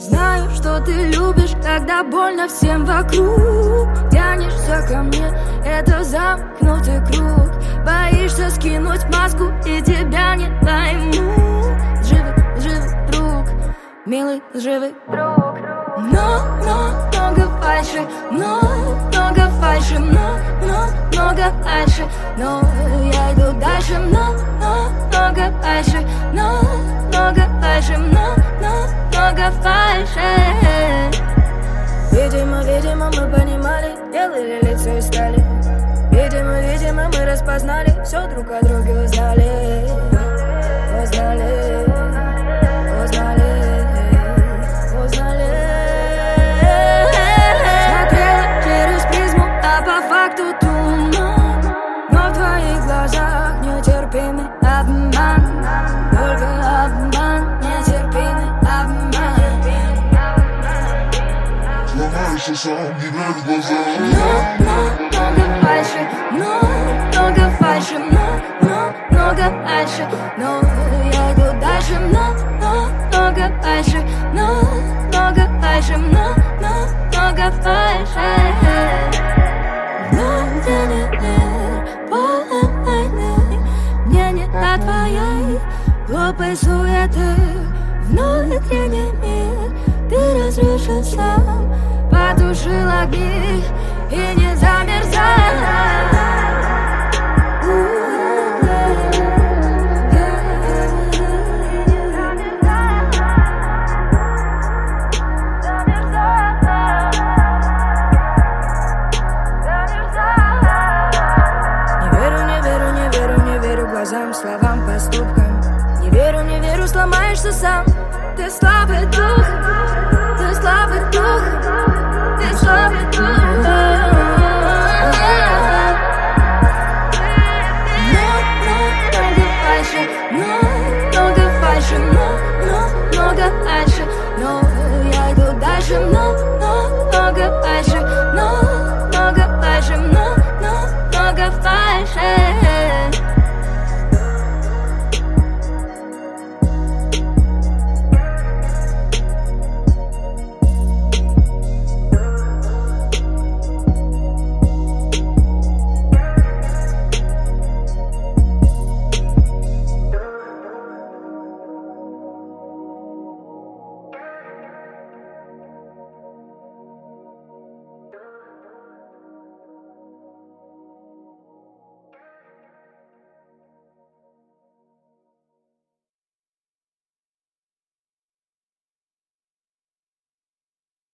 Знаю, что ты любишь, когда больно всем вокруг. Тянешься ко мне, это замкнутый круг. Боишься скинуть маску, и тебя не пойму. Лживый друг, милый лживый друг. Много фальши, много фальши, много фальши. Но я иду дальше, много фальши, много фальши, много фальши. Видимо, мы понимали, делали лицо и стали. Видимо, мы распознали, все друг о друге узнали. Смотрела через призму, а по факту туман. Но в твоих глазах нетерпимый обман. Только обман, нетерпимый обман. Сломаешься сам, не верь в глаза. Много фальши, много фальши, много фальши. Но я иду дальше, много фальши, много фальши, много фальши. Внутренний полон войны, мне не до твоей глупой суеты. Внутренний мир ты разрушил сам, потушил огни и не замерзай. Не верю глазам, словам, поступкам. Не верю, сломаешься сам. Ты слабый дух.